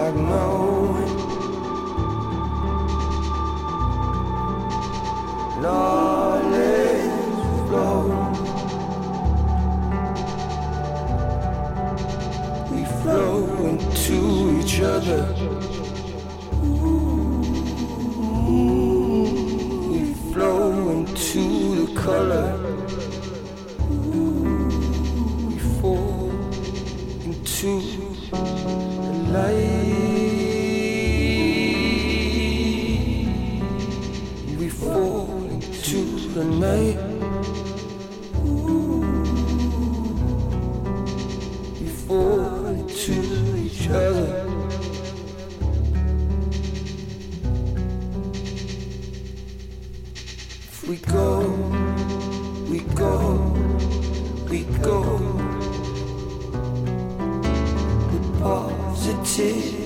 like my own. Knowledge flow. We flow into each other. We flow into the color. We fall into the light. We fall into the night. We fall into each other. If we go, we go, we go with positive.